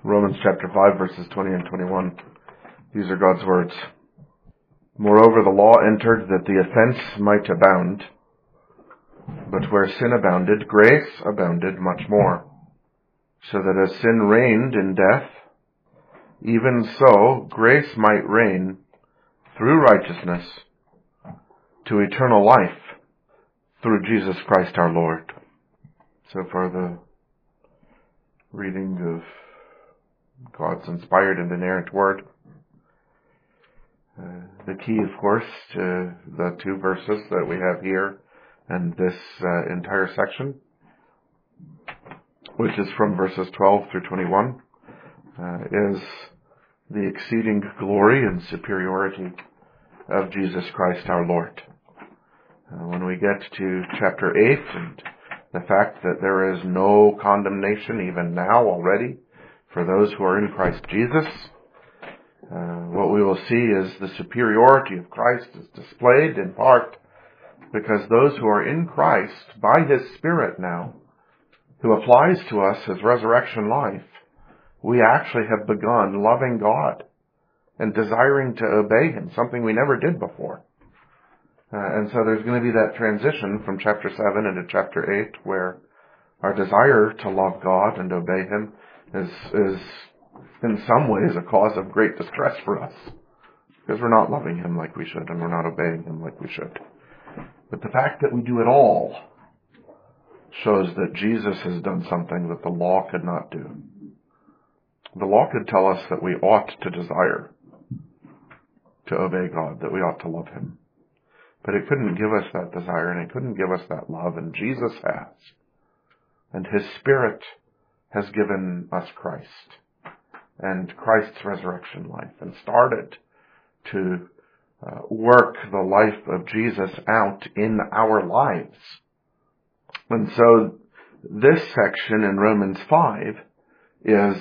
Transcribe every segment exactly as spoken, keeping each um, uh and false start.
Romans chapter five, verses twenty and twenty-one. These are God's words. Moreover, the law entered that the offense might abound, but where sin abounded, grace abounded much more, so that as sin reigned in death, even so grace might reign through righteousness to eternal life through Jesus Christ our Lord. So far the reading of God's inspired and inerrant word. Uh, the key, of course, to the two verses that we have here and this uh, entire section, which is from verses twelve through twenty-one, uh, is the exceeding glory and superiority of Jesus Christ our Lord. Uh, when we get to chapter eight and the fact that there is no condemnation even now already for those who are in Christ Jesus, uh, what we will see is the superiority of Christ is displayed in part because those who are in Christ by His Spirit now, who applies to us His resurrection life, we actually have begun loving God and desiring to obey Him, something we never did before. Uh, and so there's going to be that transition from chapter seven into chapter eight where our desire to love God and obey Him is, is in some ways a cause of great distress for us because we're not loving Him like we should and we're not obeying Him like we should. But the fact that we do it all shows that Jesus has done something that the law could not do. The law could tell us that we ought to desire to obey God, that we ought to love Him. But it couldn't give us that desire and it couldn't give us that love, and Jesus has. And His Spirit has given us Christ and Christ's resurrection life and started to uh, work the life of Jesus out in our lives. And so this section in Romans five is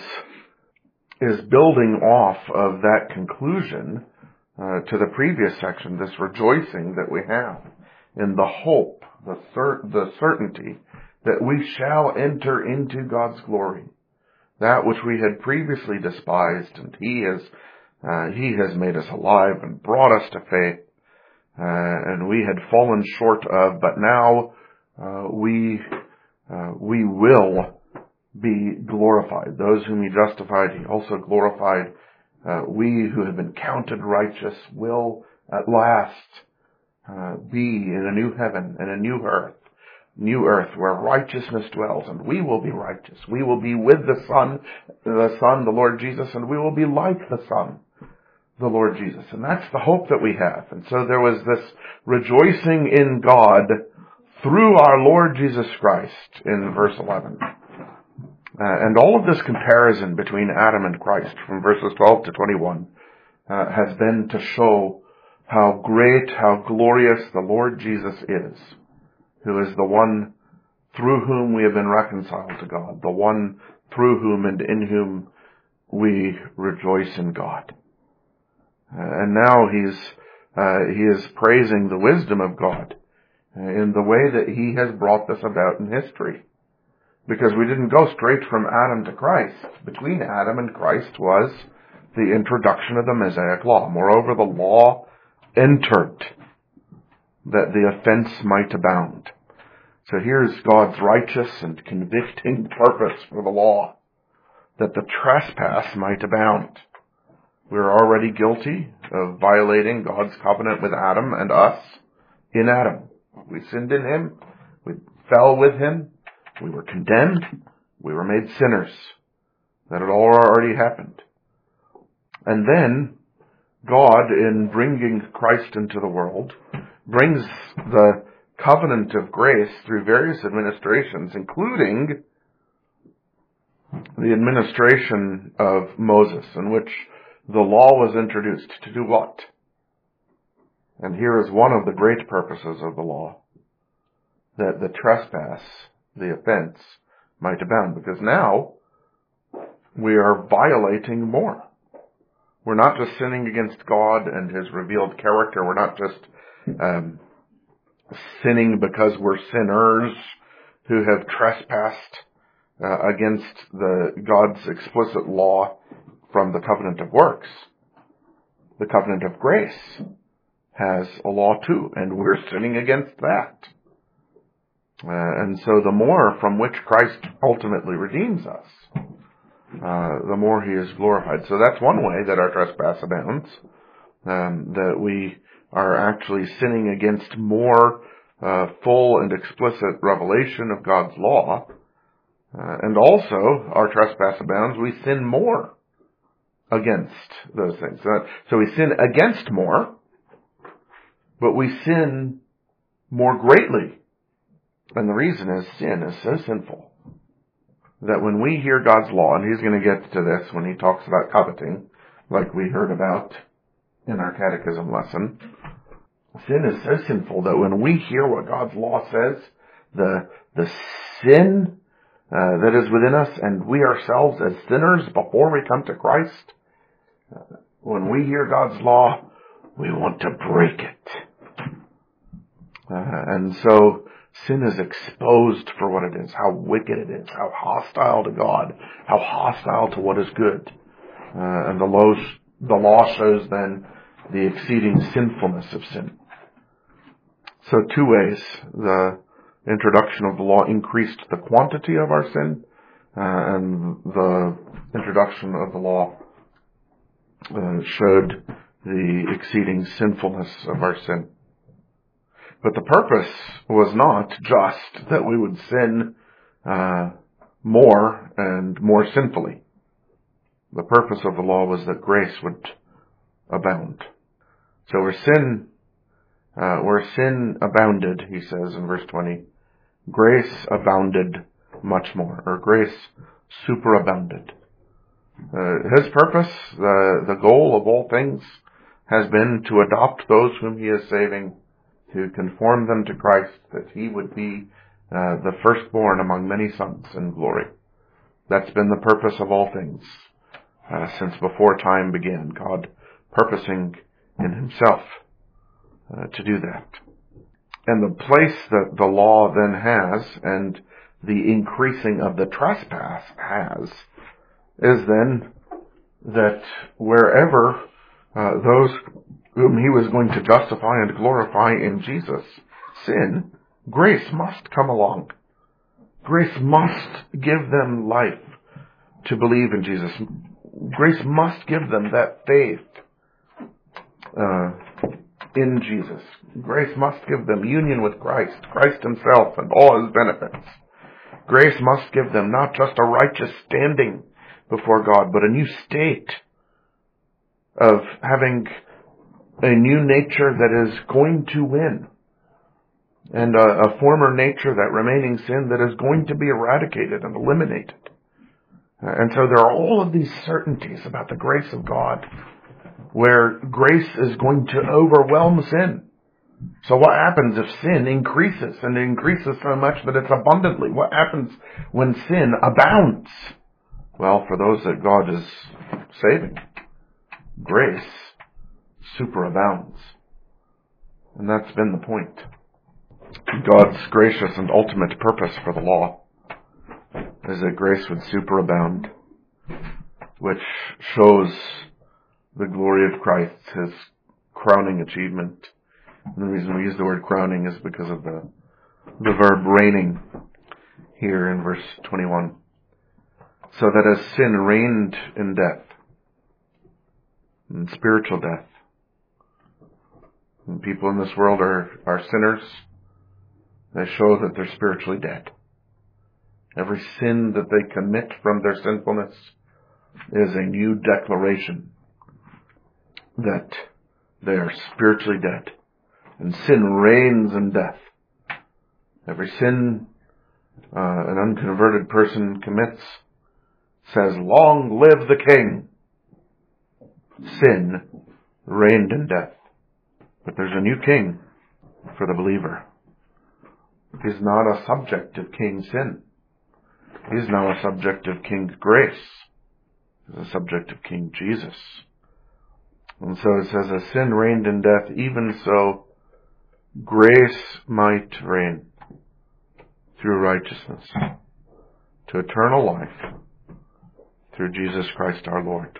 is building off of that conclusion uh, to the previous section, this rejoicing that we have in the hope, the, cer- the certainty that we shall enter into God's glory. That which we had previously despised, and He has, uh, He has made us alive and brought us to faith, uh, and we had fallen short of, but now uh, we uh, we will be glorified. Those whom He justified, He also glorified. Uh, we who have been counted righteous will at last uh, be in a new heaven and a new earth. New earth where righteousness dwells, and we will be righteous. We will be with the Son, the Son, the Lord Jesus, and we will be like the Son, the Lord Jesus. And that's the hope that we have. And so there was this rejoicing in God through our Lord Jesus Christ in verse eleven. Uh, and all of this comparison between Adam and Christ from verses twelve to twenty-one uh, has been to show how great, how glorious the Lord Jesus is, who is the one through whom we have been reconciled to God, the one through whom and in whom we rejoice in God. Uh, and now he's uh, he is praising the wisdom of God uh, in the way that He has brought this about in history. Because we didn't go straight from Adam to Christ. Between Adam and Christ was the introduction of the Mosaic law. Moreover, the law entered that the offense might abound. So here's God's righteous and convicting purpose for the law, that the trespass might abound. We're already guilty of violating God's covenant with Adam and us in Adam. We sinned in Him. We fell with Him. We were condemned. We were made sinners. That had all already happened. And then God, in bringing Christ into the world, brings the covenant of grace through various administrations, including the administration of Moses, in which the law was introduced to do what? And here is one of the great purposes of the law, that the trespass, the offense, might abound, because now we are violating more. We're not just sinning against God and His revealed character. We're not just um, sinning because we're sinners who have trespassed uh, against the God's explicit law from the covenant of works. The covenant of grace has a law too, and we're sinning against that. Uh, and so the more from which Christ ultimately redeems us, uh, the more he is glorified. So that's one way that our trespass abounds, um, that we are actually sinning against more uh, full and explicit revelation of God's law. Uh, and also, our trespass abounds, we sin more against those things. Uh, so we sin against more, but we sin more greatly. And the reason is sin is so sinful that when we hear God's law, and he's going to get to this when he talks about coveting, like we heard about in our catechism lesson, sin is so sinful that when we hear what God's law says, the the sin uh, that is within us, and we ourselves as sinners before we come to Christ, uh, when we hear God's law, we want to break it. Uh, and so sin is exposed for what it is, how wicked it is, how hostile to God, how hostile to what is good. Uh, and the, law, the law shows then the exceeding sinfulness of sin. So two ways. The introduction of the law increased the quantity of our sin, uh, and the introduction of the law uh, showed the exceeding sinfulness of our sin. But the purpose was not just that we would sin uh, more and more sinfully. The purpose of the law was that grace would abound. So where sin, uh, where sin abounded, he says in verse twenty, grace abounded much more, or grace superabounded. Uh, his purpose, the the goal of all things, has been to adopt those whom he is saving, to conform them to Christ, that he would be uh, the firstborn among many sons in glory. That's been the purpose of all things uh, since before time began, God purposing in himself uh, to do that. And the place that the law then has, and the increasing of the trespass has, is then that wherever uh, those whom he was going to justify and glorify in Jesus sin, grace must come along. Grace must give them life to believe in Jesus. Grace must give them that faith uh, in Jesus. Grace must give them union with Christ, Christ himself and all his benefits. Grace must give them not just a righteous standing before God, but a new state of having a new nature that is going to win, and a, a former nature, that remaining sin, that is going to be eradicated and eliminated. And so there are all of these certainties about the grace of God, where grace is going to overwhelm sin. So what happens if sin increases, and it increases so much that it's abundantly? What happens when sin abounds? Well, for those that God is saving, grace superabounds. And that's been the point. God's gracious and ultimate purpose for the law is that grace would superabound, which shows the glory of Christ, his crowning achievement. And the reason we use the word crowning is because of the, the verb reigning here in verse twenty-one. So that as sin reigned in death, in spiritual death, and people in this world are, are sinners, they show that they're spiritually dead. Every sin that they commit from their sinfulness is a new declaration that they are spiritually dead. And sin reigns in death. Every sin uh, an unconverted person commits says, "Long live the King." Sin reigned in death. But there's a new king for the believer. He's not a subject of King Sin. He's now a subject of King Grace. He's a subject of King Jesus. And so it says, as sin reigned in death, even so grace might reign through righteousness to eternal life through Jesus Christ our Lord.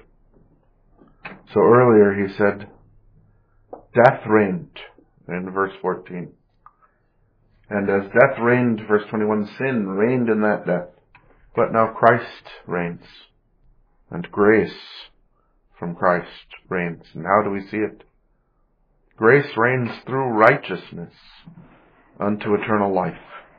So earlier he said, death reigned in verse fourteen. And as death reigned, verse twenty-one, sin reigned in that death. But now Christ reigns, and grace from Christ reigns. And how do we see it? Grace reigns through righteousness unto eternal life.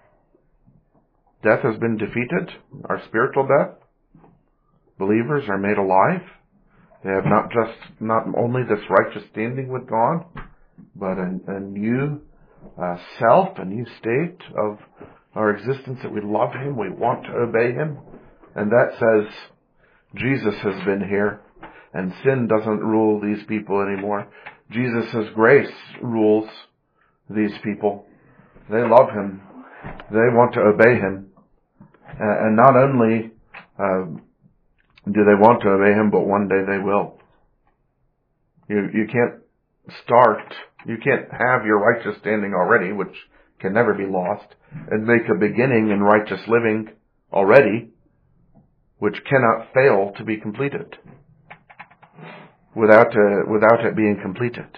Death has been defeated, our spiritual death. Believers are made alive. They have not just, not only this righteous standing with God, but a, a new uh, self, a new state of our existence, that we love Him, we want to obey Him. And that says Jesus has been here, and sin doesn't rule these people anymore. Jesus' grace rules these people. They love Him. They want to obey Him. Uh, and not only uh, do they want to obey Him, but one day they will. You, you can't start, you can't have your righteous standing already, which can never be lost, and make a beginning in righteous living already, which cannot fail to be completed without uh, without it being completed.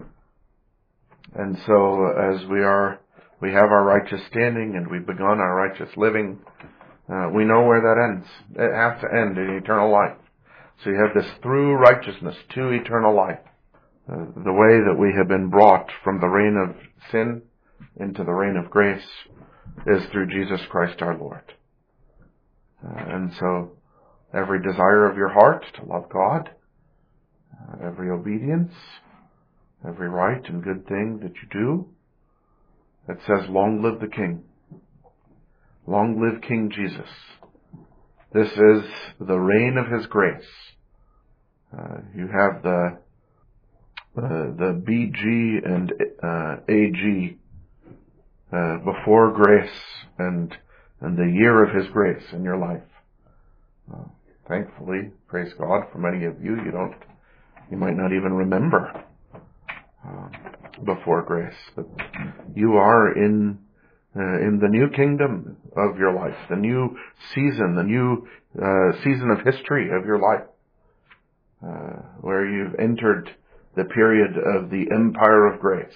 And so, as we are, we have our righteous standing, and we've begun our righteous living, uh, we know where that ends. It has to end in eternal life. So you have this through righteousness to eternal life. Uh, the way that we have been brought from the reign of sin into the reign of grace is through Jesus Christ our Lord. Uh, and so every desire of your heart to love God, uh, every obedience, every right and good thing that you do, it says, long live the King. Long live King Jesus. This is the reign of His grace. Uh, you have the uh, the B G and uh, A G uh, before grace and and the year of His grace in your life. Uh, thankfully, praise God, for many of you, you don't, you might not even remember uh, before grace, but you are in uh, in the new kingdom of your life, the new season, the new uh, season of history of your life, uh, where you've entered the period of the empire of grace,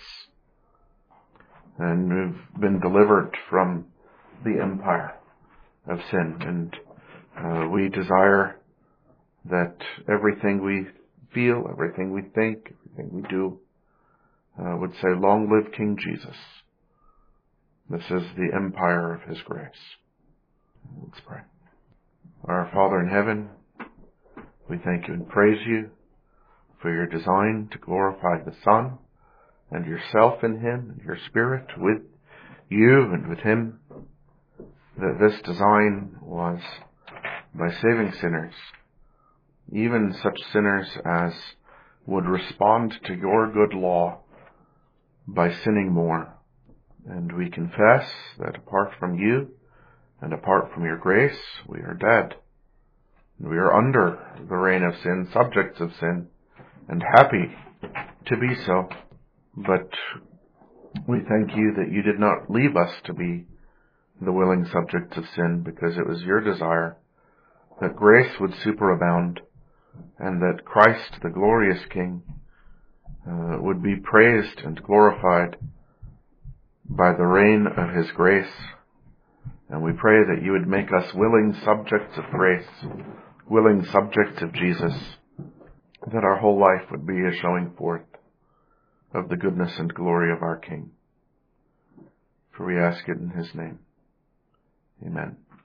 and you've been delivered from the empire of sin. And uh, we desire that everything we feel, everything we think, everything we do uh, would say, long live King Jesus. This is the empire of His grace. Let's pray. Our Father in heaven, we thank You and praise You for Your design to glorify the Son and Yourself in Him and Your Spirit with You and with Him. That this design was by saving sinners, even such sinners as would respond to Your good law by sinning more. And we confess that apart from You and apart from Your grace, we are dead. And we are under the reign of sin, subjects of sin, and happy to be so. But we thank You that You did not leave us to be the willing subjects of sin, because it was Your desire that grace would superabound, and that Christ, the glorious King, uh, would be praised and glorified by the reign of His grace. And we pray that You would make us willing subjects of grace, willing subjects of Jesus, that our whole life would be a showing forth of the goodness and glory of our King. For we ask it in His name. Amen.